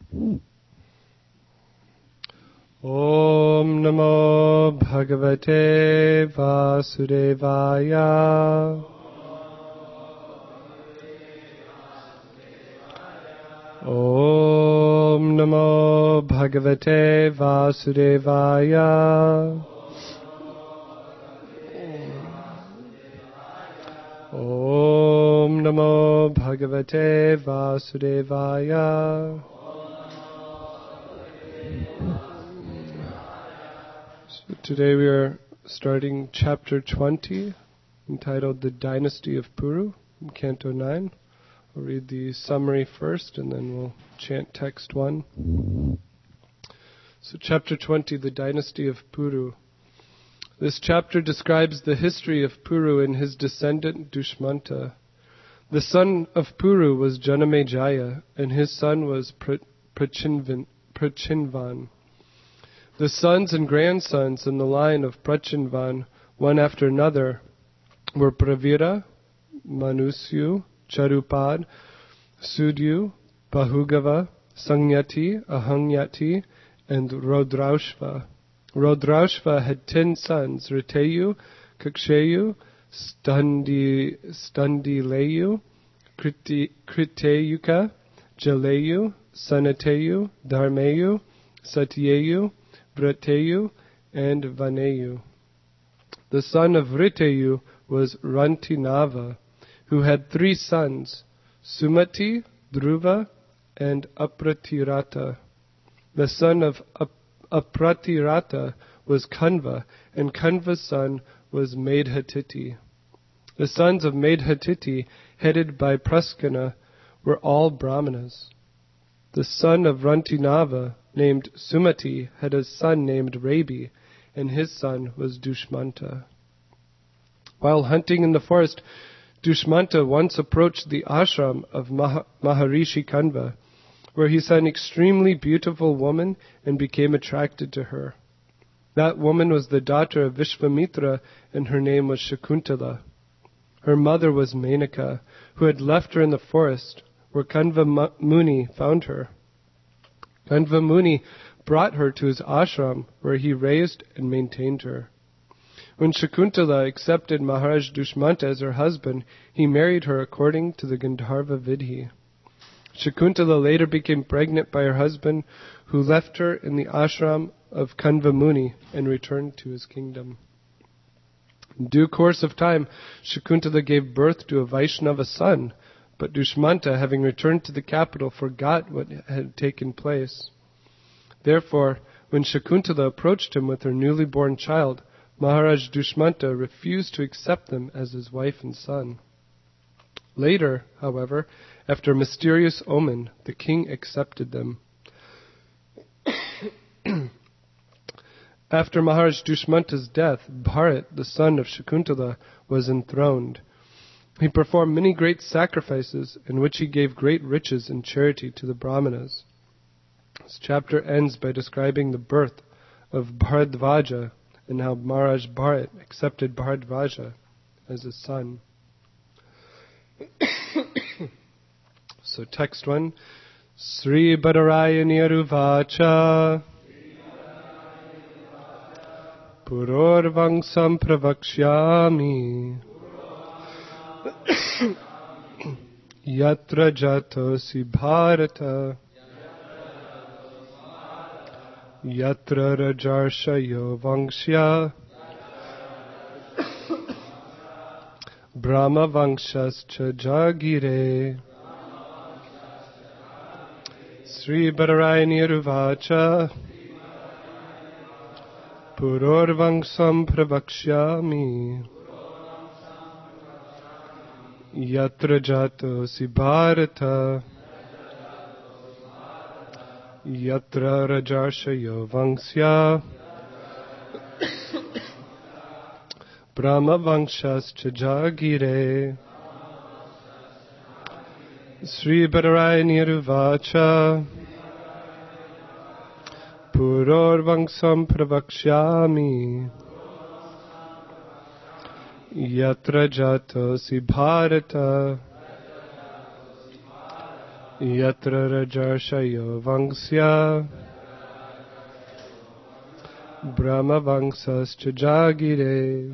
Om Namo Bhagavate Vasudevaya. Om Namo Bhagavate Vasudevaya. Om Namo Bhagavate Vasudevaya. So today we are starting chapter 20, entitled The Dynasty of Puru, in Canto 9. I'll read the summary first and then we'll chant text 1. So chapter 20, The Dynasty of Puru. This chapter describes the history of Puru and his descendant Dushmanta. The son of Puru was Janamejaya, and his son was Prachinvan. The sons and grandsons in the line of Prachinvan, one after another, were Pravira, Manusyu, Charupad, Sudyu, Bahugava, Sangyati, Ahangyati, and Rodraushva. Rodraushva had 10 sons, Riteyu, Kaksheyu, Stundileyu, Kriteyuka, Jaleyu, Sanateyu, Dharmeyu, Satyeyu, Vrateyu, and Vaneyu. The son of Riteyu was Rantinava, who had 3 sons, Sumati, Dhruva, and Apratirata. The son of Apratirata was Kanva, and Kanva's son was Medhatiti. The sons of Medhatiti, headed by Praskana, were all Brahmanas. The son of Rantinava, named Sumati, had a son named Rabi, and his son was Dushmanta. While hunting in the forest, Dushmanta once approached the ashram of Maharishi Kanva, where he saw an extremely beautiful woman and became attracted to her. That woman was the daughter of Vishvamitra, and her name was Shakuntala. Her mother was Menaka, who had left her in the forest, where Kanva Muni found her. Kanva Muni brought her to his ashram, where he raised and maintained her. When Shakuntala accepted Maharaj Dushmanta as her husband, he married her according to the Gandharva Vidhi. Shakuntala later became pregnant by her husband, who left her in the ashram of Kanva Muni and returned to his kingdom. In due course of time, Shakuntala gave birth to a Vaishnava son, but Dushmanta, having returned to the capital, forgot what had taken place. Therefore, when Shakuntala approached him with her newly born child, Maharaj Dushmanta refused to accept them as his wife and son. Later, however, after a mysterious omen, the king accepted them. After Maharaj Dushmanta's death, Bharat, the son of Shakuntala, was enthroned. He performed many great sacrifices, in which he gave great riches and charity to the Brahmanas. This chapter ends by describing the birth of Bharadvaja and how Maharaj Bharat accepted Bharadvaja as his son. So text 1, Sri Badarayani Aruvacha Purorvangsam Pravakshyami Yatra Jatosi Bharata Yatra Rajarshayo Vangshya Brahma Vangshascha Jagire Sri Badarayani Aruvacha Purorvangsam Pravakshyami Yatra Jatosi Bharata Yatra Rajarshayo Vangshya Brahma Vangshascha Jagire Sri Badarayani Aruvacha Purorvangsam Pravakshyami Yatra Jatosi Bharata Yatra Rajarshayo Vangsya Brahma Vangsascha Jagire.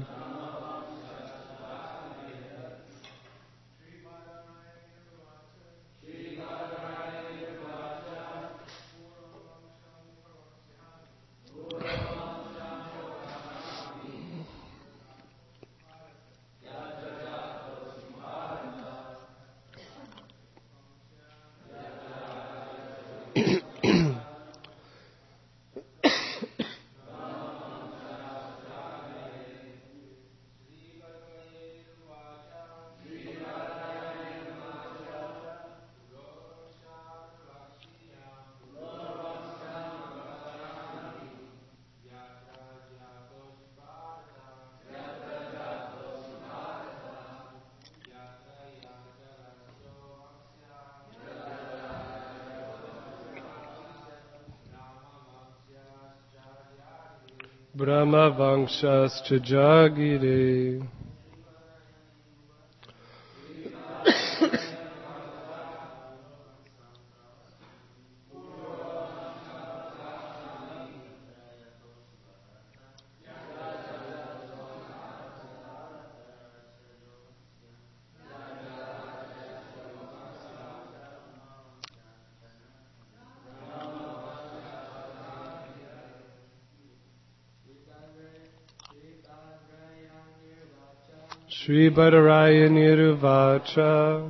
Brahma Vangsascha Jagire. Shri Badaraya Niruvacha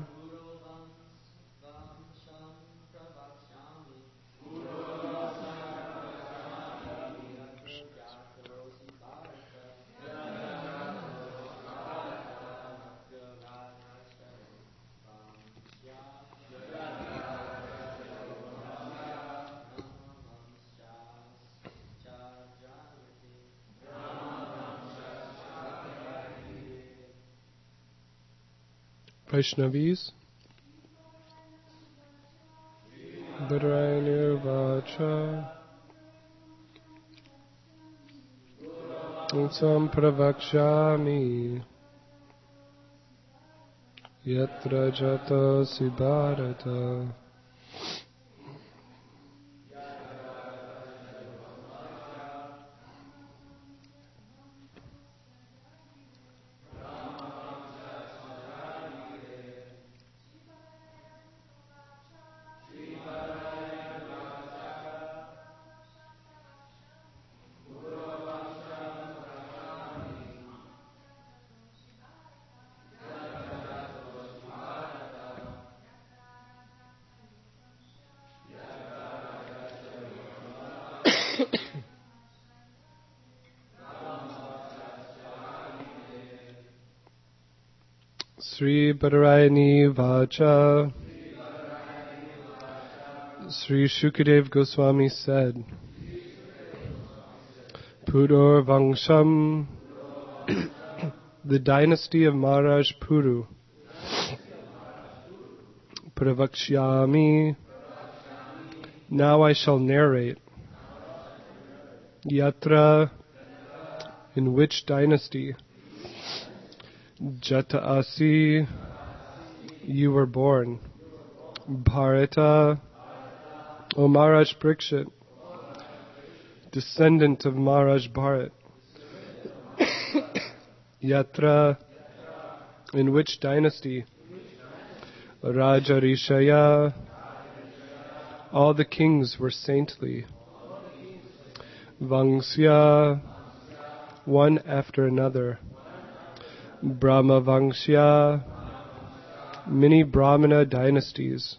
Vaishnavis Badaraya Niruvacha Sam Pravakshami Yatra Jatasi Bharata. Sri Badarayani Vacha. Sri Shukadev Goswami said, Purur Vangsham, the dynasty of Maharaj Puru. Pravakshyami, now I shall narrate. Yatra, in which dynasty? Jataasi, you were born. Bharata, O Maharaj Parikshit, descendant of Maharaj Bharat. Yatra, in which dynasty? Rajarishaya, all the kings were saintly. Vangsya, one after another. Brahma Vangsya, many Brahmana dynasties.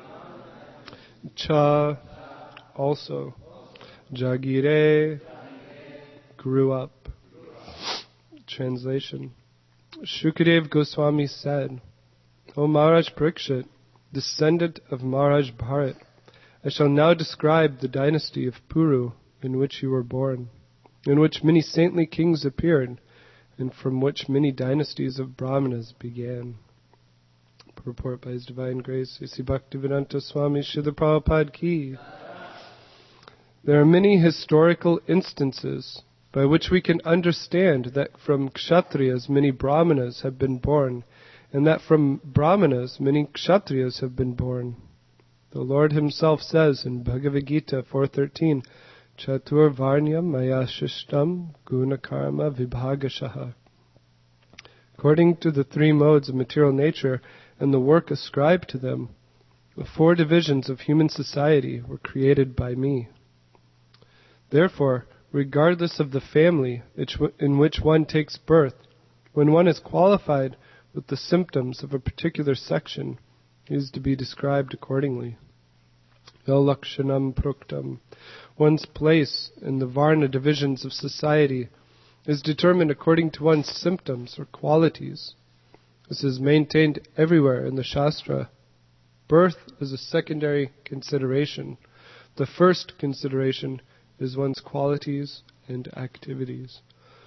Cha, also. Jagire, grew up. Translation. Shukadev Goswami said, O Maharaj Parikshit, descendant of Maharaj Bharat, I shall now describe the dynasty of Puru in which you were born, in which many saintly kings appeared, and from which many dynasties of Brahmanas began. Purport by His Divine Grace, A.C. Bhaktivedanta Swami Srila Prabhupada Ki. There are many historical instances by which we can understand that from Kshatriyas many Brahmanas have been born, and that from Brahmanas many Kshatriyas have been born. The Lord himself says in Bhagavad Gita 4.13, Chatur Varnyam Maya Shishtam Guna Karma Vibhagashaha. According to the three modes of material nature and the work ascribed to them, the four divisions of human society were created by me. Therefore, regardless of the family in which one takes birth, when one is qualified with the symptoms of a particular section, he is to be described accordingly. Yalakshanam proktam. One's place in the Varna divisions of society is determined according to one's symptoms or qualities. This is maintained everywhere in the Shastra. Birth is a secondary consideration. The first consideration is one's qualities and activities.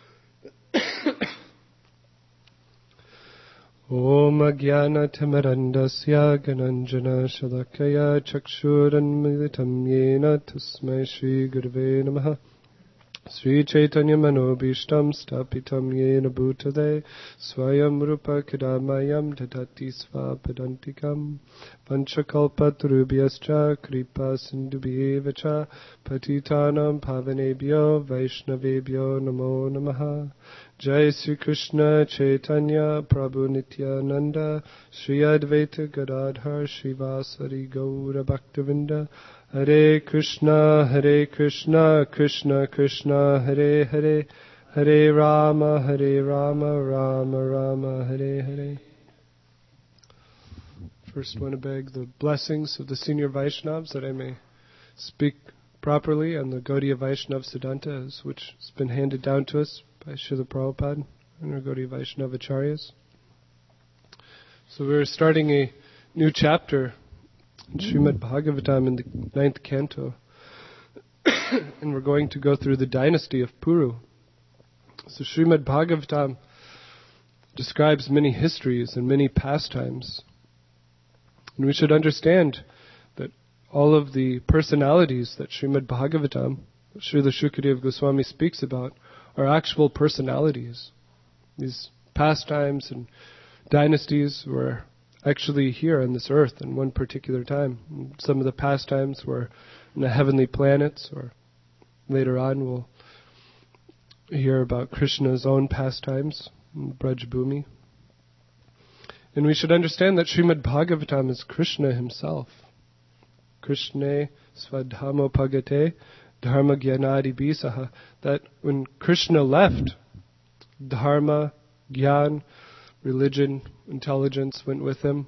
Om Jnana Tamarandasya Gananjana Shalakaya Chakshuranmilitam Yena Tasmai Shri Gurave Namaha Sri Chaitanya Manobishtam Stapitam Yena Bhutale Swayam Rupa Kadamayam Dadati Svapadantikam Panchakalpa Turubhyascha Kripa Sindubhyevacha Patitanam Pavanebhyo Vaishnavebhyo Namo Namaha Jai Sri Krishna Chaitanya Prabhu Nityananda Sri Advaita Gadadhar Srivasari Gaura Bhaktavinda Hare Krishna, Krishna Krishna, Hare Hare, Hare Rama, Rama Rama, Hare Hare. First, want to beg the blessings of the senior Vaishnavas that I may speak properly on the Gaudiya Vaishnava Siddhanta, which has been handed down to us by Srila Prabhupada and our Gaudiya Vaishnava Acharyas. So we're starting a new chapter in Srimad Bhagavatam in the 9th canto. And we're going to go through the dynasty of Puru. So Srimad Bhagavatam describes many histories and many pastimes. And we should understand that all of the personalities that Srimad Bhagavatam, Srila Shukadeva Goswami speaks about, are actual personalities. These pastimes and dynasties were actually here on this earth in one particular time. Some of the pastimes were in the heavenly planets, or later on we'll hear about Krishna's own pastimes in Braj Bhumi. And we should understand that Srimad Bhagavatam is Krishna himself. Krishna svadhamo pagate dharma gyanadi bisaha. That when Krishna left, dharma, gyan, religion, intelligence went with him.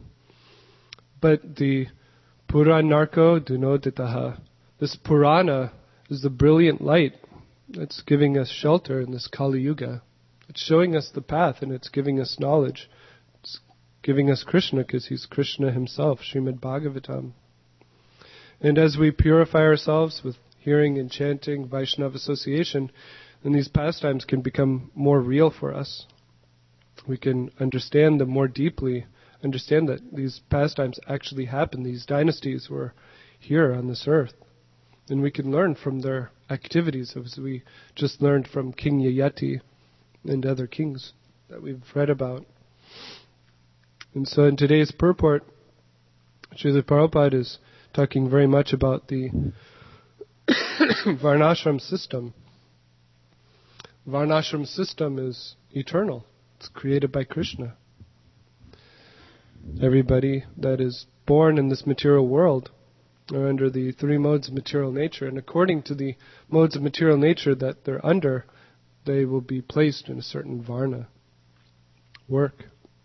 But the Puranarko Dunoditaha, this Purana is the brilliant light that's giving us shelter in this Kali Yuga. It's showing us the path and it's giving us knowledge. It's giving us Krishna because he's Krishna himself, Srimad Bhagavatam. And as we purify ourselves with hearing and chanting, Vaishnava association, then these pastimes can become more real for us. We can understand them more deeply, understand that these pastimes actually happened. These dynasties were here on this earth. And we can learn from their activities, as we just learned from King Yayati and other kings that we've read about. And so in today's purport, Srila Prabhupada is talking very much about the Varnashram system. Varnashram system is eternal. It's created by Krishna. Everybody that is born in this material world are under the three modes of material nature, and according to the modes of material nature that they're under, they will be placed in a certain varna, work.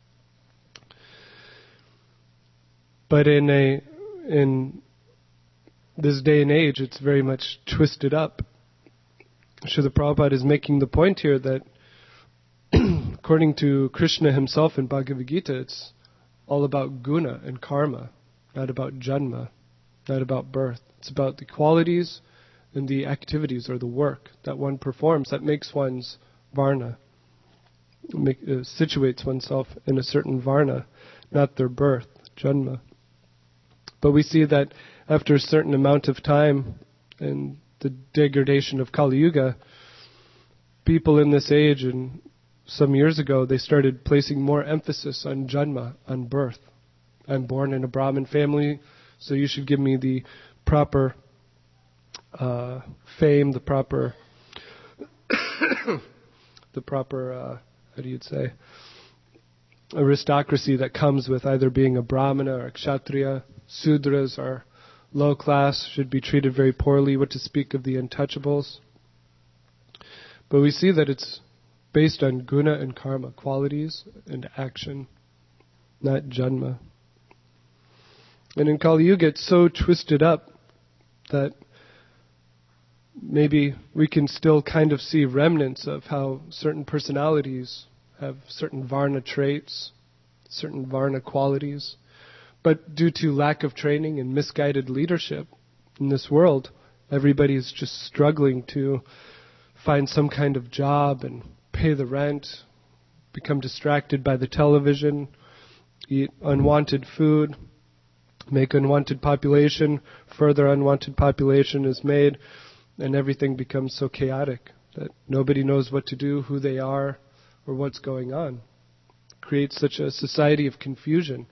But in this day and age, it's very much twisted up. Srila Prabhupada is making the point here that according to Krishna himself in Bhagavad Gita, it's all about guna and karma, not about janma, not about birth. It's about the qualities and the activities or the work that one performs that makes one's varna, situates oneself in a certain varna, not their birth, janma. But we see that after a certain amount of time and the degradation of Kali Yuga, people in this age and some years ago, they started placing more emphasis on janma, on birth. I'm born in a Brahmin family, so you should give me the proper fame, the proper, how do you say, aristocracy that comes with either being a Brahmana or a Kshatriya. Sudras are low class, should be treated very poorly, what to speak of the untouchables. But we see that it's based on guna and karma, qualities and action, not janma. And in Kali Yuga it's so twisted up that maybe we can still kind of see remnants of how certain personalities have certain varna traits, certain varna qualities. But due to lack of training and misguided leadership in this world, everybody is just struggling to find some kind of job and pay the rent, become distracted by the television, eat unwanted food, make unwanted population, further unwanted population is made, and everything becomes so chaotic that nobody knows what to do, who they are, or what's going on. It creates such a society of confusion.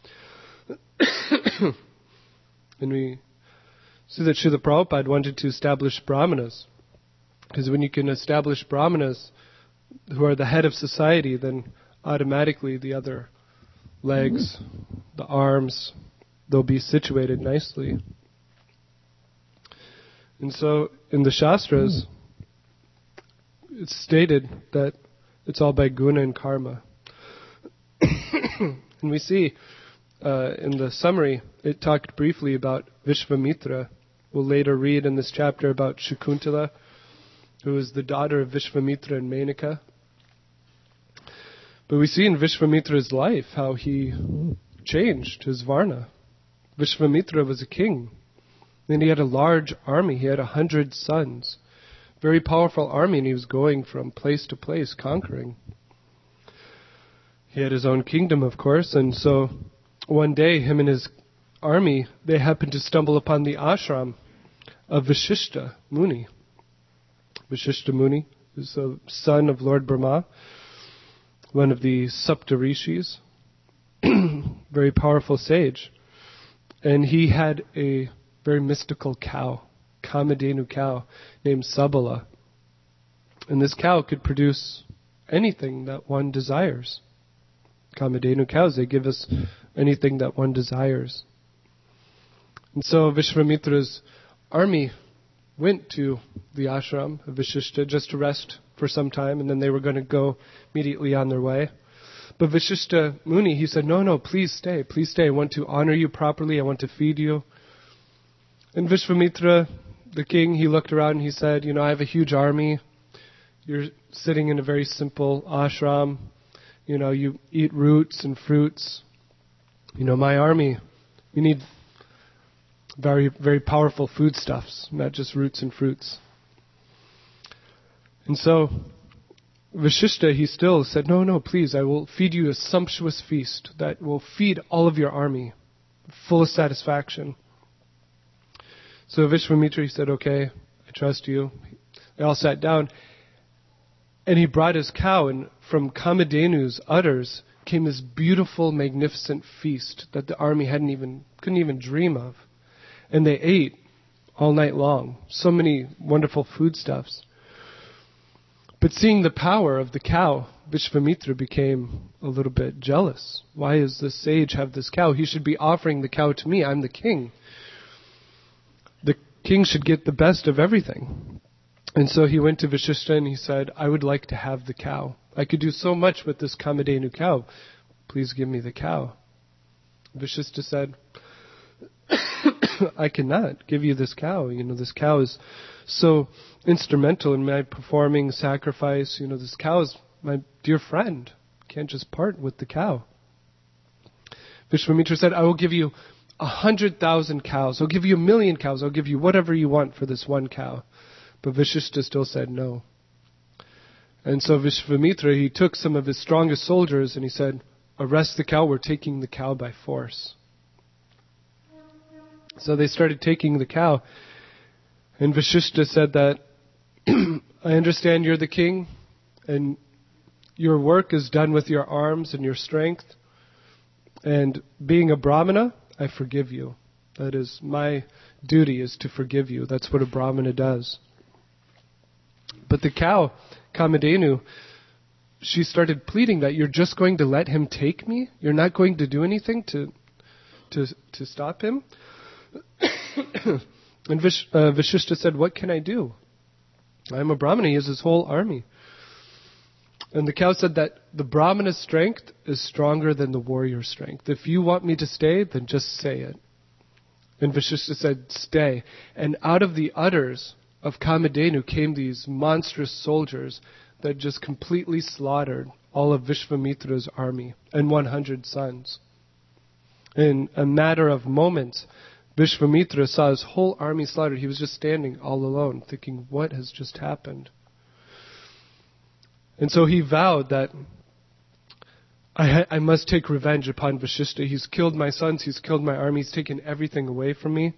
And we see that Srila Prabhupada wanted to establish brahmanas. Because when you can establish brahmanas who are the head of society, then automatically the other legs, the arms, they'll be situated nicely. And so in the Shastras, it's stated that it's all by guna and karma. And we see in the summary, it talked briefly about Vishvamitra. We'll later read in this chapter about Shakuntala, who is the daughter of Vishvamitra and Menaka. But we see in Vishvamitra's life how he changed his varna. Vishvamitra was a king. Then he had a large army. He had 100 sons. Very powerful army, and he was going from place to place, conquering. He had his own kingdom, of course, and so one day, him and his army, they happened to stumble upon the ashram of Vashishta Muni. Vashishta Muni is the son of Lord Brahma, one of the Saptarishis, very powerful sage. And he had a very mystical cow, Kamadhenu cow, named Sabala. And this cow could produce anything that one desires. Kamadhenu cows, they give us anything that one desires. And so Vishvamitra's army went to the ashram of Vashishta just to rest for some time, and then they were going to go immediately on their way. But Vashishta Muni, he said, no, please stay. I want to honor you properly. I want to feed you. And Vishvamitra, the king, he looked around and he said, I have a huge army. You're sitting in a very simple ashram. You eat roots and fruits. My army, we need very, very powerful foodstuffs, not just roots and fruits. And so Vashishta, he still said, no, please, I will feed you a sumptuous feast that will feed all of your army, full of satisfaction. So Vishvamitra, he said, okay, I trust you. They all sat down, and he brought his cow, and from Kamadhenu's udders came this beautiful, magnificent feast that the army couldn't even dream of. And they ate all night long. So many wonderful foodstuffs. But seeing the power of the cow, Vishvamitra became a little bit jealous. Why does this sage have this cow? He should be offering the cow to me. I'm the king. The king should get the best of everything. And so he went to Vashishta and he said, I would like to have the cow. I could do so much with this Kamadhenu cow. Please give me the cow. Vashishta said, I cannot give you this cow. This cow is so instrumental in my performing sacrifice. This cow is my dear friend. Can't just part with the cow. Vishvamitra said, I will give you 100,000 cows. I'll give you 1,000,000 cows. I'll give you whatever you want for this one cow. But Vashishta still said no. And so Vishvamitra, he took some of his strongest soldiers and he said, arrest the cow. We're taking the cow by force. So they started taking the cow. And Vashishta said that, I understand you're the king and your work is done with your arms and your strength. And being a Brahmana, I forgive you. That is, my duty is to forgive you. That's what a Brahmana does. But the cow, Kamadhenu, she started pleading that you're just going to let him take me? You're not going to do anything to stop him? And Vashishta said, what can I do? I'm a Brahmana. He has his whole army. And the cow said that the Brahmana's strength is stronger than the warrior's strength. If you want me to stay, then just say it. And Vashishta said, stay. And out of the udders of Kamadhenu came these monstrous soldiers that just completely slaughtered all of Vishvamitra's army and 100 sons. In a matter of moments, Vishvamitra saw his whole army slaughtered. He was just standing all alone, thinking, what has just happened? And so he vowed that I must take revenge upon Vashishta. He's killed my sons, he's killed my army, he's taken everything away from me.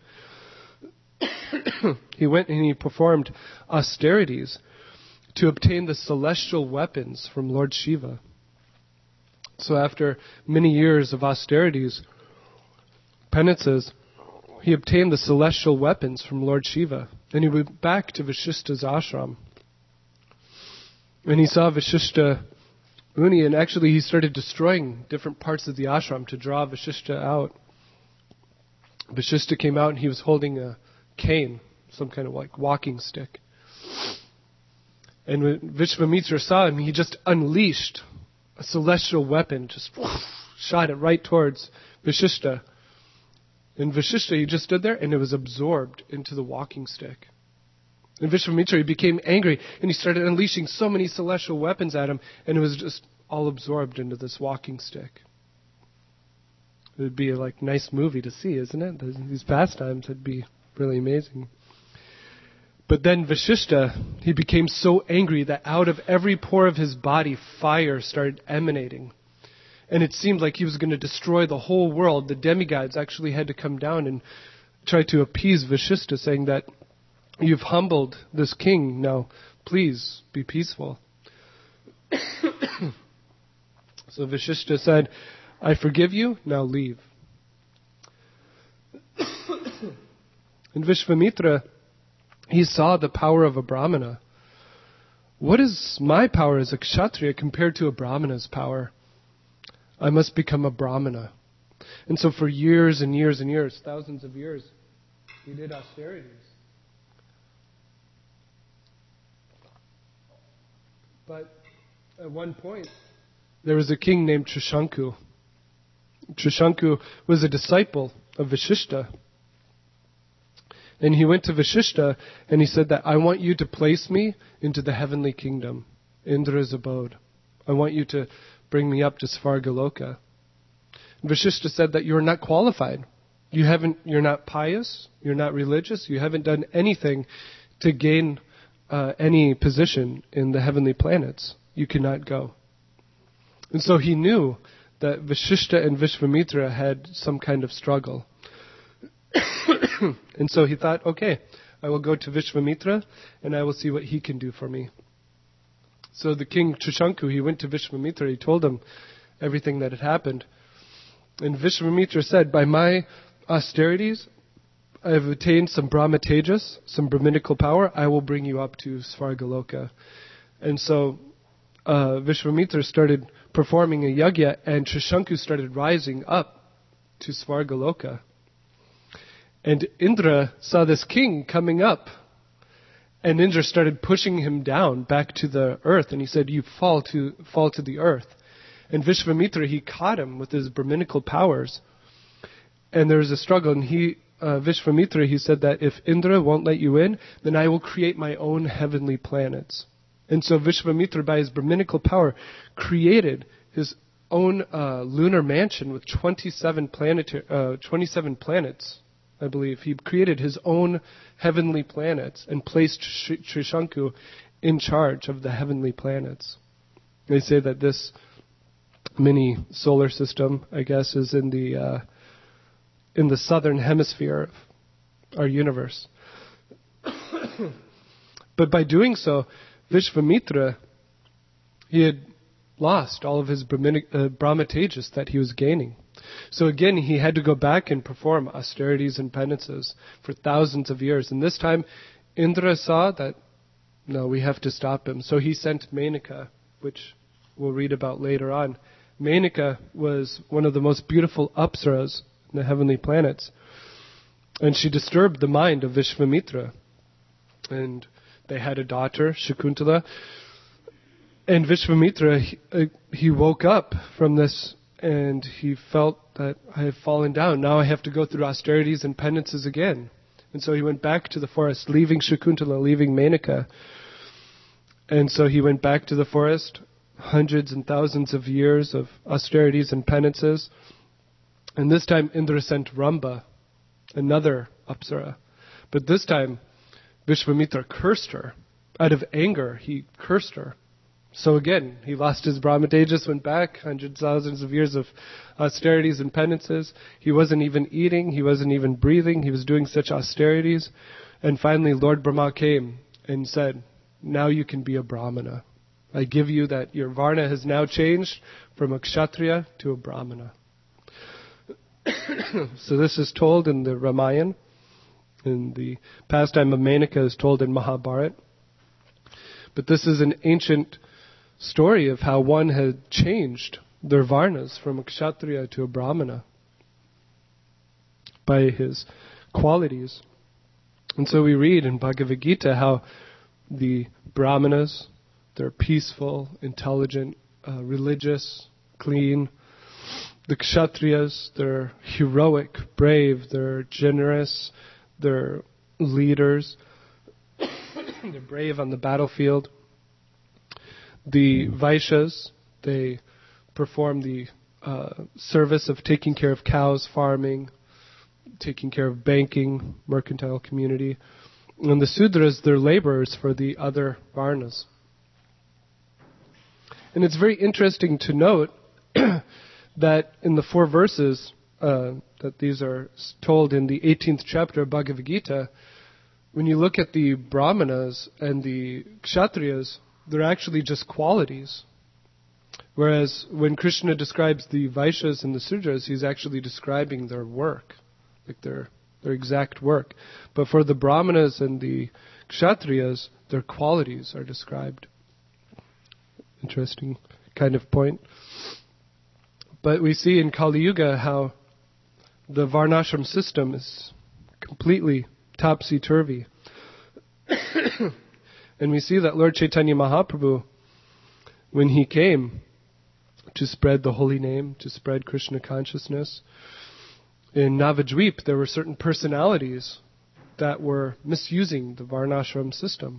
He went and he performed austerities to obtain the celestial weapons from Lord Shiva. So after many years of austerities, penances, he obtained the celestial weapons from Lord Shiva. And he went back to Vashishta's ashram. And he saw Vashishta Muni, and actually he started destroying different parts of the ashram to draw Vashishta out. Vashishta came out and he was holding a cane, some kind of like walking stick. And when Vishvamitra saw him, he just unleashed a celestial weapon, just shot it right towards Vashishta. And Vashishta, he just stood there and it was absorbed into the walking stick. And Vishvamitra, he became angry and he started unleashing so many celestial weapons at him, and it was just all absorbed into this walking stick. It would be a nice movie to see, isn't it? These pastimes would be really amazing. But then Vashishta, he became so angry that out of every pore of his body, fire started emanating. And it seemed like he was going to destroy the whole world. The demigods actually had to come down and try to appease Vashishta, saying that, you've humbled this king, now please be peaceful. So Vashishta said, I forgive you, now leave. And Vishvamitra, he saw the power of a Brahmana. What is my power as a Kshatriya compared to a Brahmana's power? I must become a Brahmana. And so for years and years and years, thousands of years, he did austerities. But at one point, there was a king named Trishanku. Trishanku was a disciple of Vashishta. And he went to Vashishta and he said that I want you to place me into the heavenly kingdom, Indra's abode. I want you to bring me up to Svargaloka. And Vashishta said that you're not qualified. You're not pious, you're not religious, you haven't done anything to gain any position in the heavenly planets. You cannot go. And so he knew that Vashishta and Vishvamitra had some kind of struggle. And so he thought, okay, I will go to Vishvamitra and I will see what he can do for me. So the king Trishanku, he went to Vishvamitra, he told him everything that had happened. And Vishvamitra said, by my austerities, I have attained some Brahmatejas, some Brahminical power. I will bring you up to Svargaloka. And so Vishvamitra started performing a yajna, and Trishanku started rising up to Svargaloka. And Indra saw this king coming up. And Indra started pushing him down back to the earth. And he said, you fall to the earth. And Vishvamitra, he caught him with his Brahminical powers. And there was a struggle. And Vishvamitra, he said that if Indra won't let you in, then I will create my own heavenly planets. And so Vishvamitra, by his Brahminical power, created his own lunar mansion with 27 planets, I believe. He created his own heavenly planets and placed Trishanku in charge of the heavenly planets. They say that this mini solar system, I guess, is in the southern hemisphere of our universe. But by doing so, Vishvamitra, he had lost all of his Brahmatejas that he was gaining. So again, he had to go back and perform austerities and penances for thousands of years. And this time, Indra saw that, no, we have to stop him. So he sent Menaka, which we'll read about later on. Menaka was one of the most beautiful apsaras in the heavenly planets. And she disturbed the mind of Vishvamitra. And they had a daughter, Shakuntala. And Vishvamitra, he woke up from this and he felt that I have fallen down. Now I have to go through austerities and penances again. And so he went back to the forest, leaving Shakuntala, leaving Menaka. And so he went back to the forest, hundreds and thousands of years of austerities and penances. And this time Indra sent Ramba, another apsara. But this time Vishvamitra cursed her. Out of anger, he cursed her. So again, he lost his Brahmatejas, went back, hundreds, thousands of years of austerities and penances. He wasn't even eating, he wasn't even breathing, he was doing such austerities. And finally, Lord Brahma came and said, now you can be a Brahmana. I give you that your Varna has now changed from a Kshatriya to a Brahmana. So this is told in the Ramayana, and the pastime of Menaka is told in Mahabharata. But this is an ancient story of how one had changed their varnas from a kshatriya to a brahmana by his qualities. And so we read in Bhagavad Gita how the brahmanas, they're peaceful, intelligent, religious, clean. The kshatriyas, they're heroic, brave, they're generous, they're leaders, they're brave on the battlefield. The Vaishyas, they perform the service of taking care of cows, farming, taking care of banking, mercantile community. And the Sudras, they're laborers for the other Varnas. And it's very interesting to note that in the 4 verses that these are told in the 18th chapter of Bhagavad Gita, when you look at the Brahmanas and the Kshatriyas, they're actually just qualities. Whereas when Krishna describes the Vaishyas and the Sudras, he's actually describing their work, like their exact work. But for the Brahmanas and the Kshatriyas, their qualities are described. Interesting kind of point. But we see in Kali Yuga how the Varnashram system is completely topsy-turvy. And we see that Lord Chaitanya Mahaprabhu, when he came to spread the holy name, to spread Krishna consciousness, in Navadvip there were certain personalities that were misusing the Varnashram system.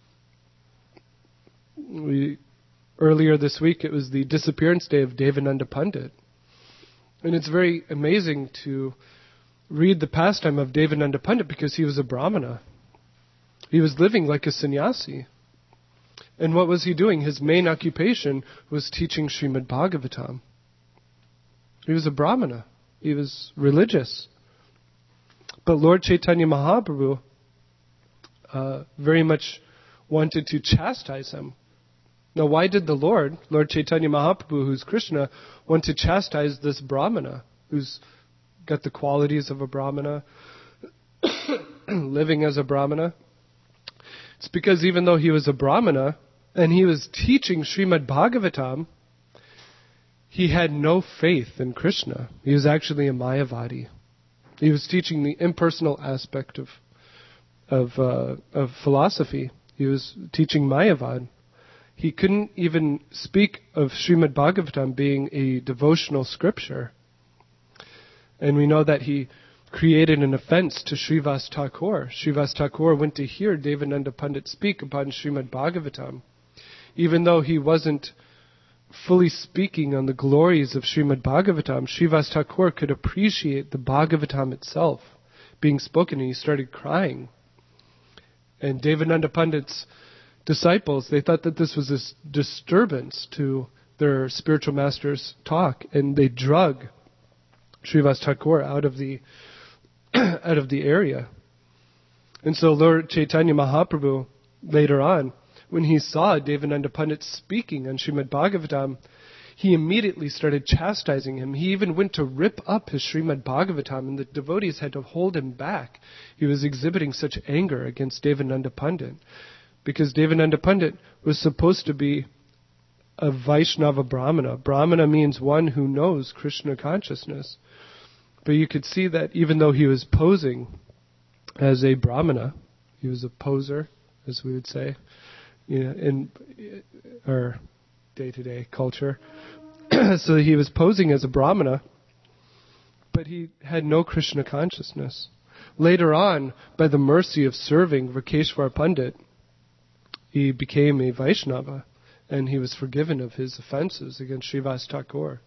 Earlier this week it was the disappearance day of Devananda Pandit. And it's very amazing to read the pastime of Devananda Pandit because he was a Brahmana. He was living like a sannyasi. And what was he doing? His main occupation was teaching Srimad Bhagavatam. He was a Brahmana. He was religious. But Lord Chaitanya Mahaprabhu very much wanted to chastise him. Now, why did the Lord Chaitanya Mahaprabhu, who's Krishna, want to chastise this Brahmana, who's got the qualities of a Brahmana, living as a Brahmana? It's because even though he was a Brahmana, and he was teaching Srimad Bhagavatam, he had no faith in Krishna. He was actually a Mayavadi. He was teaching the impersonal aspect of philosophy. He was teaching Mayavad. He couldn't even speak of Srimad Bhagavatam being a devotional scripture. And we know that he created an offense to Srivas Thakur. Srivas Thakur went to hear Devananda Pandit speak upon Srimad Bhagavatam. Even though he wasn't fully speaking on the glories of Srimad Bhagavatam, Srivas Thakur could appreciate the Bhagavatam itself being spoken, and he started crying. And Devananda Pandit's disciples, they thought that this was a disturbance to their spiritual master's talk, and they drug Srivas Thakur out of the area. And so Lord Chaitanya Mahaprabhu, later on, when he saw Devananda Pandit speaking on Srimad Bhagavatam, he immediately started chastising him. He even went to rip up his Srimad Bhagavatam, and the devotees had to hold him back. He was exhibiting such anger against Devananda Pandit, because Devananda Pandit was supposed to be a Vaishnava Brahmana. Brahmana means one who knows Krishna consciousness. But you could see that even though he was posing as a Brahmana, he was a poser, as we would say, in our day-to-day culture. So he was posing as a Brahmana, but he had no Krishna consciousness. Later on, by the mercy of serving Rakeshwar Pandit, he became a Vaishnava, and he was forgiven of his offenses against Srivas Thakur.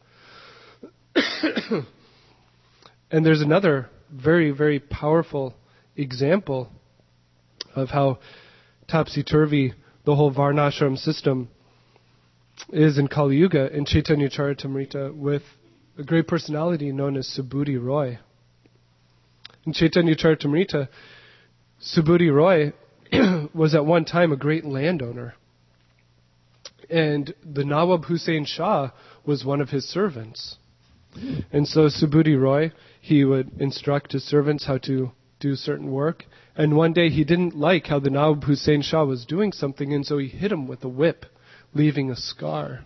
And there's another very, very powerful example of how topsy-turvy the whole Varnashram system is in Kali Yuga, in Chaitanya Charitamrita, with a great personality known as Subhuti Roy. In Chaitanya Charitamrita, Subhuti Roy was at one time a great landowner. And the Nawab Hussain Shah was one of his servants. And so Subhuti Roy, he would instruct his servants how to do certain work. And one day he didn't like how the Nawab Hussain Shah was doing something, and so he hit him with a whip, leaving a scar.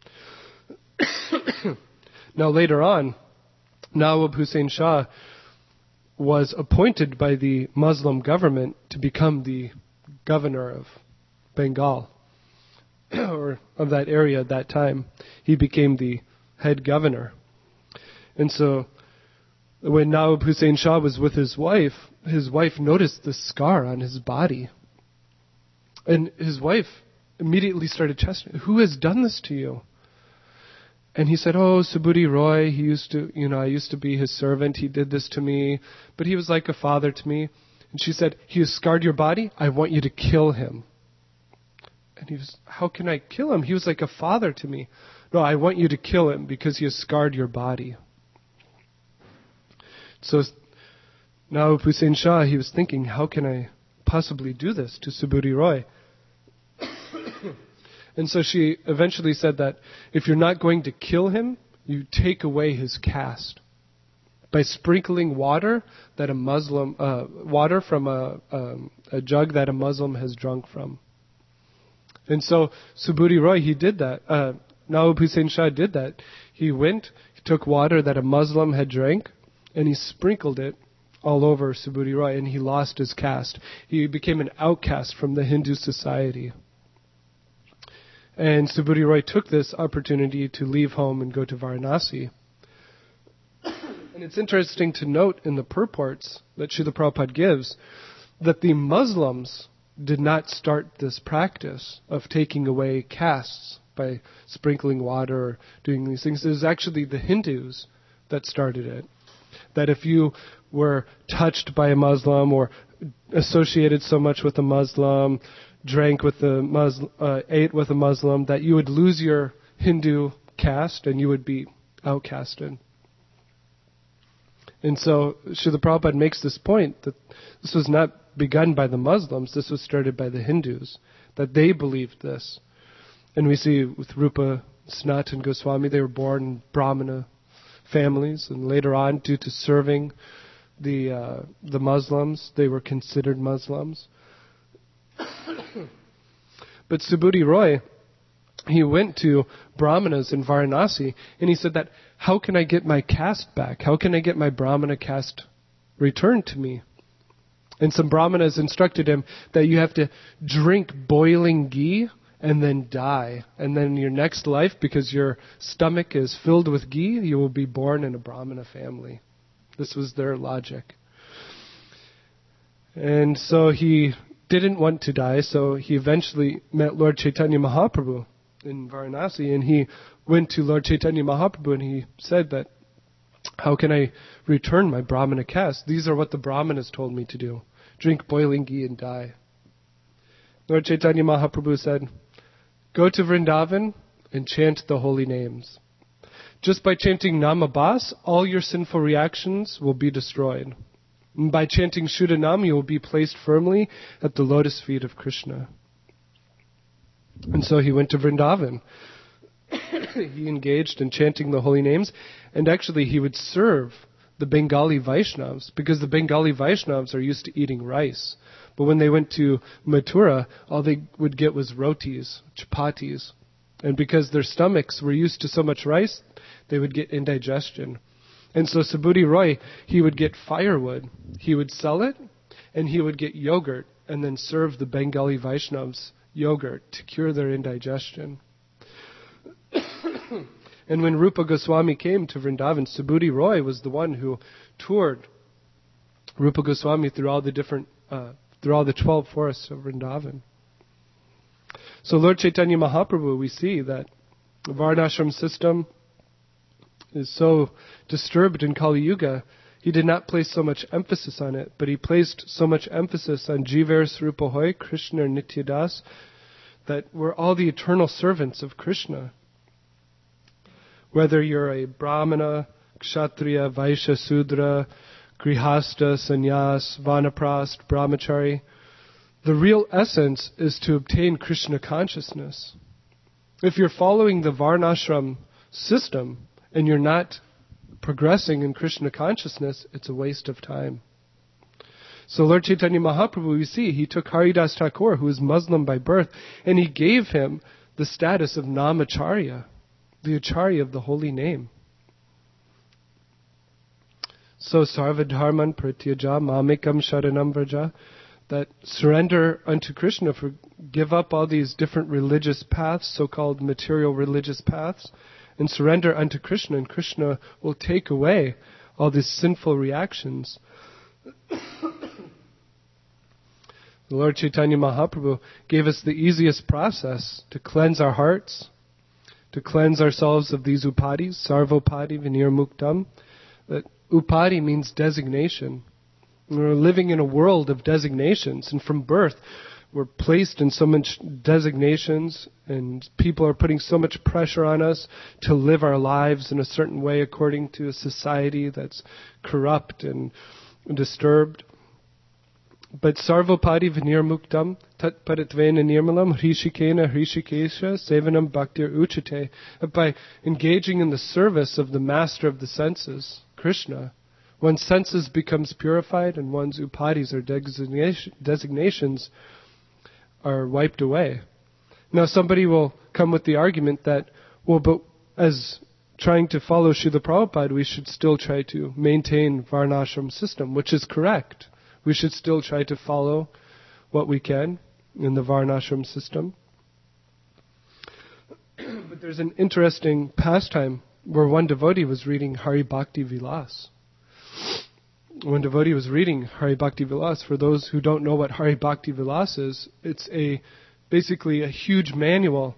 Now later on, Nawab Hussain Shah was appointed by the Muslim government to become the governor of Bengal, or of that area at that time. He became the head governor. And so when Nawab Hussain Shah was with his wife noticed the scar on his body. And his wife immediately started chastising, "Who has done this to you?" And he said, "Oh, Subhuti Roy, I used to be his servant. He did this to me, but he was like a father to me." And she said, "He has scarred your body? I want you to kill him." And he was, "How can I kill him? He was like a father to me." "No, I want you to kill him because he has scarred your body." So now Hussain Shah, he was thinking, how can I possibly do this to Subhuti Roy? And so she eventually said that if you're not going to kill him, you take away his caste by sprinkling water from a jug that a Muslim has drunk from. And so Subhuti Roy, he did that. Nawab Hussain Shah did that. He took water that a Muslim had drank, and he sprinkled it all over Subhuti Roy, and he lost his caste. He became an outcast from the Hindu society. And Subhuti Roy took this opportunity to leave home and go to Varanasi. And it's interesting to note in the purports that Srila Prabhupada gives that the Muslims did not start this practice of taking away castes by sprinkling water or doing these things. It was actually the Hindus that started it. That if you were touched by a Muslim or associated so much with a Muslim, drank with a Muslim, ate with a Muslim, that you would lose your Hindu caste and you would be outcasted. And so Srila Prabhupada makes this point that this was not begun by the Muslims, this was started by the Hindus, that they believed this. And we see with Rupa Sanatana Goswami, they were born in Brahmana families, and later on, due to serving the Muslims, they were considered Muslims. But Subhuti Roy, he went to Brahmanas in Varanasi, and he said that, how can I get my caste back? How can I get my Brahmana caste returned to me? And some Brahmanas instructed him that you have to drink boiling ghee and then die. And then in your next life, because your stomach is filled with ghee, you will be born in a Brahmana family. This was their logic. And so he didn't want to die, so he eventually met Lord Chaitanya Mahaprabhu in Varanasi, and he went to Lord Chaitanya Mahaprabhu and he said that, how can I return my Brahmana caste? These are what the Brahmanas told me to do. Drink boiling ghee and die. Lord Chaitanya Mahaprabhu said, go to Vrindavan and chant the holy names. Just by chanting Namabas, all your sinful reactions will be destroyed. And by chanting Shuddhanam, you will be placed firmly at the lotus feet of Krishna. And so he went to Vrindavan. he engaged in chanting the holy names, and actually he would serve the Bengali Vaishnavas, because the Bengali Vaishnavas are used to eating rice. But when they went to Mathura, all they would get was rotis, chapatis. And because their stomachs were used to so much rice, they would get indigestion. And so Subhuti Roy, he would get firewood, he would sell it, and he would get yogurt, and then serve the Bengali Vaishnavas yogurt to cure their indigestion. And when Rupa Goswami came to Vrindavan, Subhuti Roy was the one who toured Rupa Goswami through all the 12 forests of Vrindavan. So Lord Chaitanya Mahaprabhu, we see that the Varnashram system is so disturbed in Kali Yuga. He did not place so much emphasis on it, but he placed so much emphasis on Jiver Swarupa Hoy, Krishna and Nityadas, that we're all the eternal servants of Krishna. Whether you're a Brahmana, Kshatriya, Vaishya, Sudra, Grihasta, Sannyas, Vanaprast, Brahmachari, the real essence is to obtain Krishna consciousness. If you're following the Varnashram system and you're not progressing in Krishna consciousness, it's a waste of time. So Lord Chaitanya Mahaprabhu, we see, he took Haridas Thakur, who is Muslim by birth, and he gave him the status of Namacharya, the Acharya of the holy name. So Sarvadharman Pratyaja Mamikam Sharanam Vraja, that surrender unto Krishna, give up all these different religious paths, so-called material religious paths, and surrender unto Krishna, and Krishna will take away all these sinful reactions. The Lord Chaitanya Mahaprabhu gave us the easiest process to cleanse our hearts, to cleanse ourselves of these upadis, sarvopadi vinirmuktam. That upadi means designation. We're living in a world of designations, and from birth we're placed in so much designations, and people are putting so much pressure on us to live our lives in a certain way according to a society that's corrupt and disturbed. But sarvopadi vinirmuktam tat paritvena nirmalam hrishikena hrishikesha sevanam bhaktir uchate. By engaging in the service of the master of the senses, Krishna, one's senses becomes purified and one's upadis or designations are wiped away. Now somebody will come with the argument that, well, but as trying to follow Srila Prabhupada, we should still try to maintain Varnashram system, which is correct. We should still try to follow what we can in the Varnashram system. But there's an interesting pastime where one devotee was reading Hari Bhakti Vilas. One devotee was reading Hari Bhakti Vilas. For those who don't know what Hari Bhakti Vilas is, it's basically a huge manual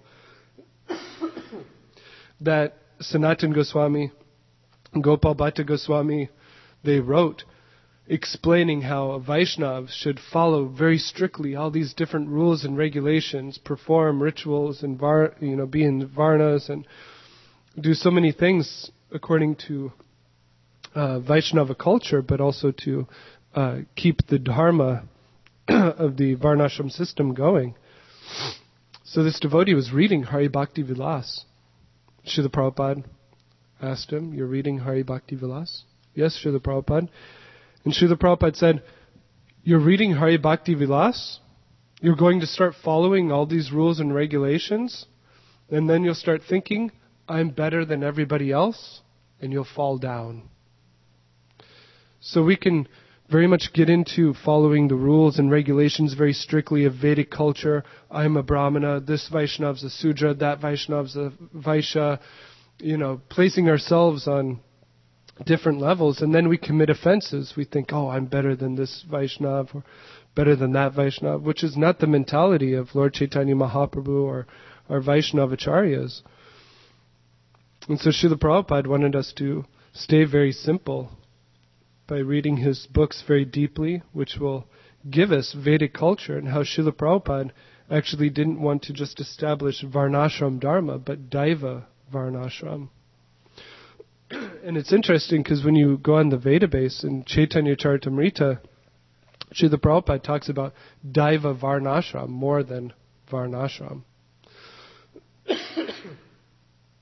that Sanatan Goswami and Gopal Bhatta Goswami, they wrote, explaining how a Vaishnav should follow very strictly all these different rules and regulations, perform rituals and be in Varnas and do so many things according to Vaishnava culture, but also to keep the dharma of the Varnashram system going. So this devotee was reading Hari Bhakti Vilas. Srila Prabhupada asked him, "You're reading Hari Bhakti Vilas?" "Yes, Srila Prabhupada." And Srila Prabhupada said, "You're reading Hari Bhakti Vilas? You're going to start following all these rules and regulations, and then you'll start thinking, I'm better than everybody else, and you'll fall down." So we can very much get into following the rules and regulations very strictly of Vedic culture. I'm a Brahmana, this Vaishnav's a Sudra, that Vaishnav's a Vaishya, placing ourselves on different levels, and then we commit offenses. We think, oh, I'm better than this Vaishnav or better than that Vaishnav, which is not the mentality of Lord Chaitanya Mahaprabhu or our Vaishnava Acharyas. And so Srila Prabhupada wanted us to stay very simple by reading his books very deeply, which will give us Vedic culture and how Srila Prabhupada actually didn't want to just establish Varnashram Dharma, but Daiva Varnashram. And it's interesting because when you go on the Vedabase in Chaitanya Charitamrita, Srila Prabhupada talks about Daiva Varnashram more than Varnashram.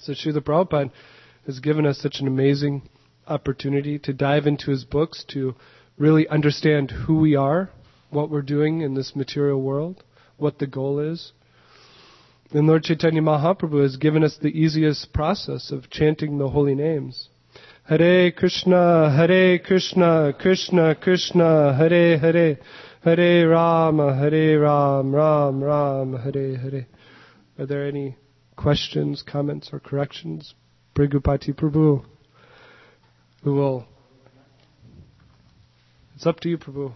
So Srila Prabhupada has given us such an amazing opportunity to dive into his books, to really understand who we are, what we're doing in this material world, what the goal is. And Lord Chaitanya Mahaprabhu has given us the easiest process of chanting the holy names. Hare Krishna, Krishna Krishna, Hare Hare, Hare Ram, Ram Ram, Hare Hare. Are there any questions, comments, or corrections? Brigupati Prabhu, who will... It's up to you, Prabhu.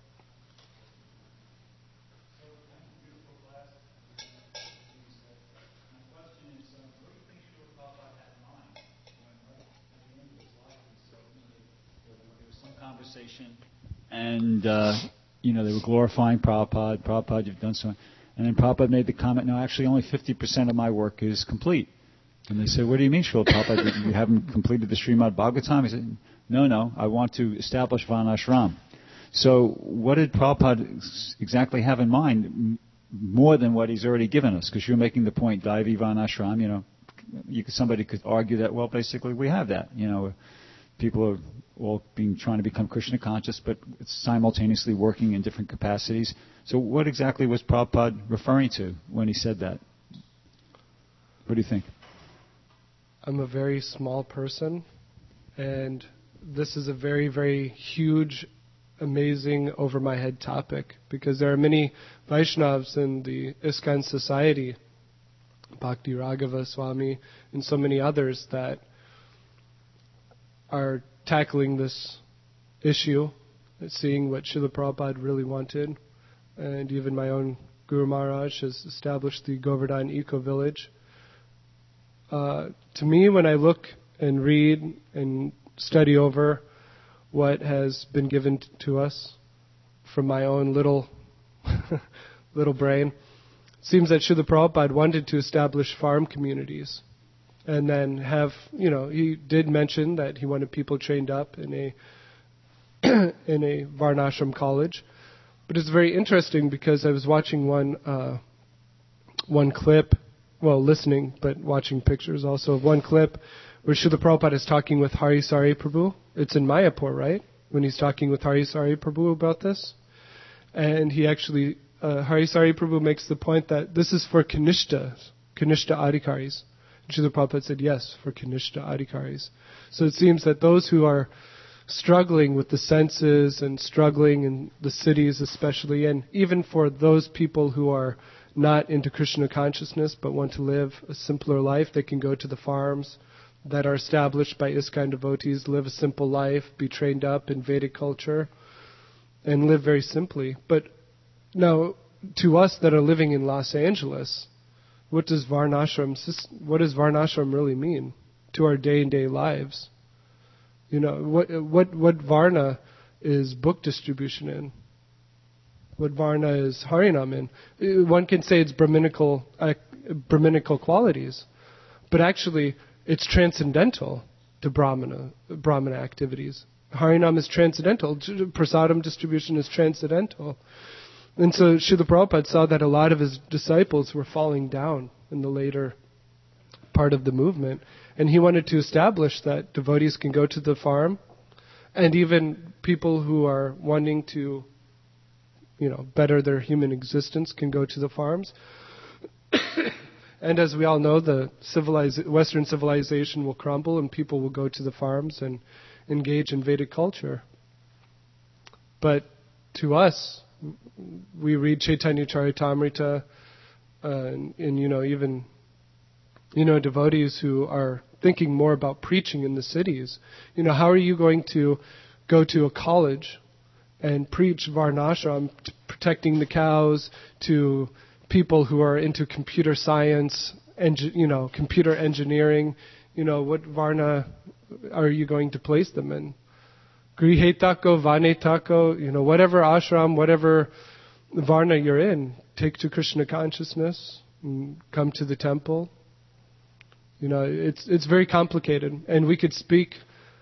And, they were glorifying Prabhupada. Prabhupada, you've done so. And then Prabhupada made the comment, no, actually only 50% of my work is complete. And they said, what do you mean, Srila Prabhupada? You haven't completed the Srimad Bhagavatam? He said, no, I want to establish Varnashram. So what did Prabhupada exactly have in mind more than what he's already given us? Because you're making the point, Daivi Varnashram, somebody could argue that, well, basically we have that. People are all trying to become Krishna conscious, but it's simultaneously working in different capacities. So what exactly was Prabhupada referring to when he said that? What do you think? I'm a very small person, and this is a very, very huge, amazing, over-my-head topic, because there are many Vaishnavas in the ISKCON society, Bhakti Raghava Swami, and so many others that are tackling this issue, seeing what Srila Prabhupada really wanted. And even my own Guru Maharaj has established the Govardhan Eco Village. To me, when I look and read and study over what has been given to us from my own little brain, it seems that Srila Prabhupada wanted to establish farm communities. And then he did mention that he wanted people trained up in a Varnashram college. But it's very interesting because I was watching one clip, listening, but watching pictures also of one clip where Srila Prabhupada is talking with Hari Sari Prabhu. It's in Mayapur, right? When he's talking with Hari Sari Prabhu about this. And he actually, Hari Sari Prabhu makes the point that this is for Kanishta Adhikaris. Srila Prabhupada said, yes, for Kanishta Adhikaris. So it seems that those who are struggling with the senses and struggling in the cities especially, and even for those people who are not into Krishna consciousness but want to live a simpler life, they can go to the farms that are established by ISKCON devotees, live a simple life, be trained up in Vedic culture, and live very simply. But now, to us that are living in Los Angeles, what does Varnashram really mean to our day-to-day lives? What Varna is book distribution in? What Varna is Harinam in? One can say it's Brahminical qualities, but actually it's transcendental to Brahmana activities. Harinam is transcendental. Prasadam distribution is transcendental. And so Srila Prabhupada saw that a lot of his disciples were falling down in the later part of the movement. And he wanted to establish that devotees can go to the farm, and even people who are wanting to, better their human existence can go to the farms. And as we all know, the Western civilization will crumble and people will go to the farms and engage in Vedic culture. But to us, we read Chaitanya Charitamrita, and even devotees who are thinking more about preaching in the cities. How are you going to go to a college and preach Varnashram, protecting the cows, to people who are into computer science and computer engineering? What Varna are you going to place them in? Grihetako, Vanetako, whatever ashram, whatever Varna you're in, take to Krishna consciousness and come to the temple. It's very complicated, and we could speak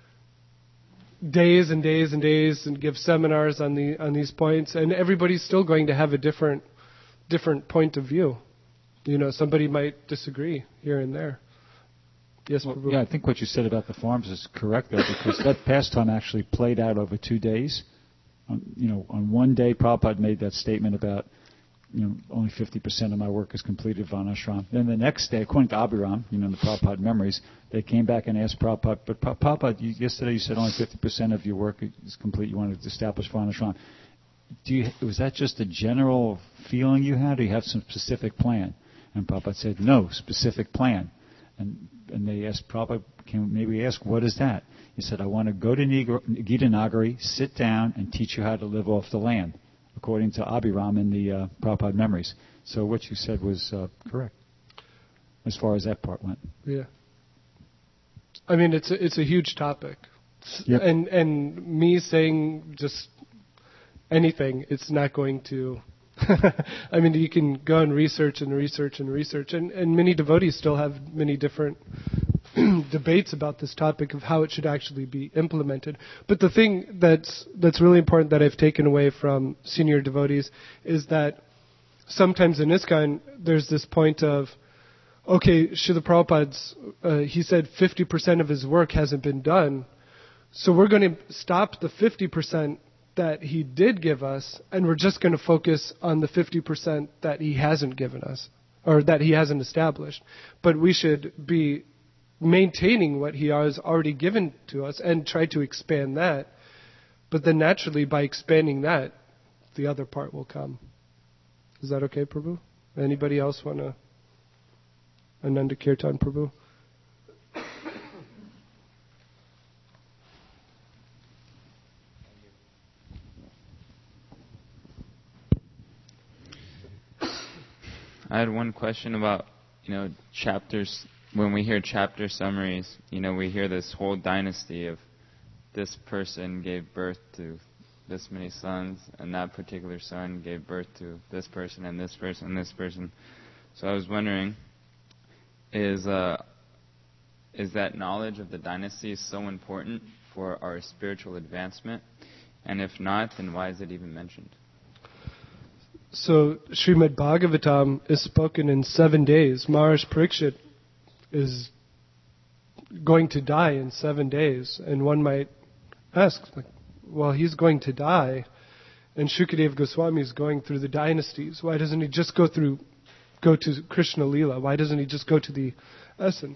days and days and days and give seminars on these points, and everybody's still going to have a different point of view. Somebody might disagree here and there, Yes, Well, Prabhu. yeah, I think what you said about the farms is correct, though, because that pastime actually played out over 2 days. On one day, Prabhupada made that statement about, only 50% of my work is completed Varnashram. Then the next day, according to Abhiram, the Prabhupada memories, they came back and asked Prabhupada, but Prabhupada, yesterday you said only 50% of your work is complete. You wanted to establish Varnashram. Was that just a general feeling you had, or you have some specific plan? And Prabhupada said, no, specific plan. And they asked Prabhupada, can maybe ask, what is that? He said, I want to go to Gita Nagari, sit down, and teach you how to live off the land, according to Abhiram in the Prabhupada memories. So what you said was correct, as far as that part went. Yeah. I mean, it's a huge topic. Yep. And me saying just anything, it's not going to... I mean, you can go and research, and many devotees still have many different debates about this topic of how it should actually be implemented. But the thing that's really important that I've taken away from senior devotees is that sometimes in ISKCON there's this point of, okay, Srila Prabhupada's, he said 50% of his work hasn't been done, so we're going to stop the 50% that he did give us, and we're just going to focus on the 50% that he hasn't given us, or that he hasn't established. But we should be maintaining what he has already given to us and try to expand that. But then naturally, by expanding that, the other part will come. Is that okay, Prabhu? Anybody else want to Ananda Kirtan, Prabhu? I had one question about, chapters. When we hear chapter summaries, we hear this whole dynasty of this person gave birth to this many sons, and that particular son gave birth to this person, and this person, and this person. So I was wondering, is that knowledge of the dynasty so important for our spiritual advancement? And if not, then why is it even mentioned? So, Srimad Bhagavatam is spoken in 7 days. Maharaj Parikshit is going to die in 7 days. And one might ask, well, he's going to die, and Shukadev Goswami is going through the dynasties. Why doesn't he just go to Krishna Lila? Why doesn't he just go to the essence?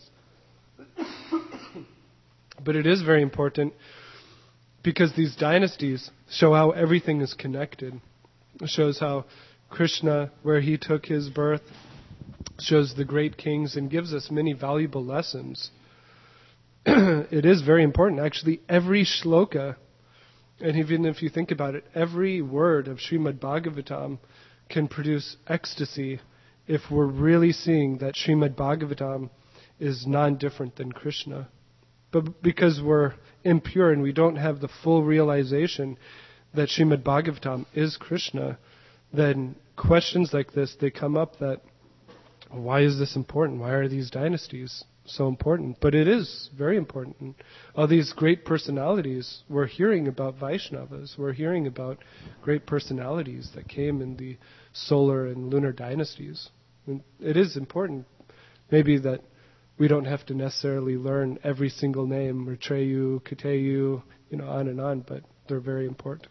But it is very important, because these dynasties show how everything is connected. It shows how Krishna, where he took his birth, shows the great kings and gives us many valuable lessons. It is very important. Actually, every shloka, and even if you think about it, every word of Srimad Bhagavatam can produce ecstasy if we're really seeing that Srimad Bhagavatam is non-different than Krishna. But because we're impure and we don't have the full realization that Srimad Bhagavatam is Krishna, then questions like this, they come up that, why is this important? Why are these dynasties so important? But it is very important. All these great personalities, we're hearing about Vaishnavas, we're hearing about great personalities that came in the solar and lunar dynasties. And it is important, maybe that we don't have to necessarily learn every single name, Maitreyu, Kateyu, on and on, but they're very important.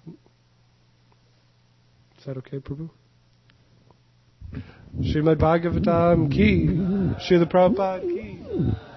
Is that okay, Prabhu? Srimad Bhagavatam ki, Srila Prabhupada ki.